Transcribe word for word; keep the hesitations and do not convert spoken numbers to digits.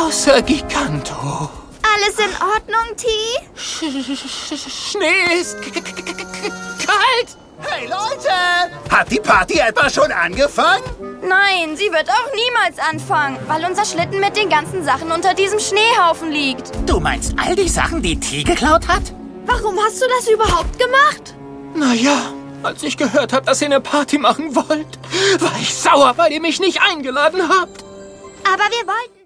Großer Giganto. Alles in Ordnung, T? Sch Sch Schnee ist k k k kalt. Hey Leute, hat die Party etwa schon angefangen? Nein, sie wird auch niemals anfangen, weil unser Schlitten mit den ganzen Sachen unter diesem Schneehaufen liegt. Du meinst all die Sachen, die T geklaut hat? Warum hast du das überhaupt gemacht? Naja, als ich gehört habe, dass ihr eine Party machen wollt, war ich sauer, weil ihr mich nicht eingeladen habt. Aber wir wollten